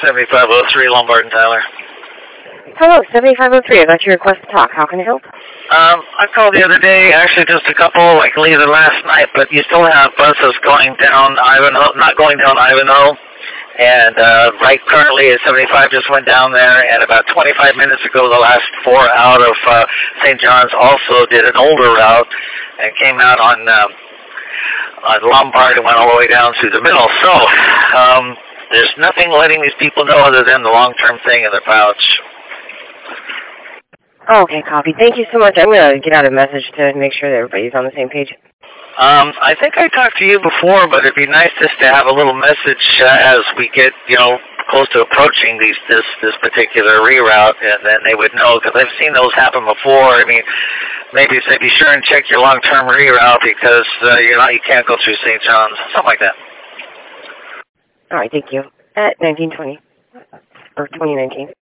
7503 Lombard and Tyler. Hello, 7503. I got your request to talk. How can I help? I called the other day, actually just a couple, like later last night, but you still have buses going down Ivanhoe, not going down Ivanhoe. And right currently, 75 just went down there, and about 25 minutes ago, the last 4 out of St. John's also did an older route and came out on Lombard and went all the way down through the middle. So there's nothing letting these people know other than the long-term thing in their pouch. Okay, copy. Thank you so much. I'm going to get out a message to make sure that everybody's on the same page. I think I talked to you before, but it'd be nice just to have a little message as we get, close to approaching this particular reroute, and then they would know, because I've seen those happen before. I mean, maybe say, be sure and check your long-term reroute because you can't go through St. John's, something like that. All right, thank you. At 1920 or 2019.